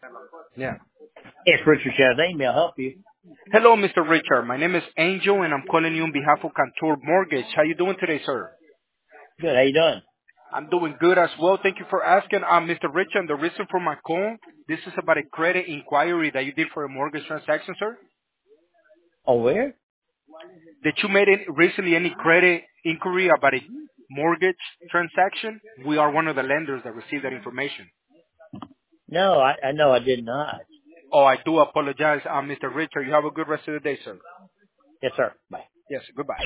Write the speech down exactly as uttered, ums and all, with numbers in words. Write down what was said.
Yeah. It's Richard Chastain. May I help you? Hello, Mister Richard. My name is Angel, and I'm calling you on behalf of Cantor Mortgage. How you doing today, sir? Good. How you doing? I'm doing good as well. Thank you for asking. Um, Mister Richard, the reason for my call, this is about a credit inquiry that you did for a mortgage transaction, sir. Oh, where? Did you made it recently any credit inquiry about a mortgage transaction? We are one of the lenders that received that information. No, I, I know I did not. Oh, I do apologize, um, Mister Richard. You have a good rest of the day, sir. Yes, sir. Bye. Yes, goodbye.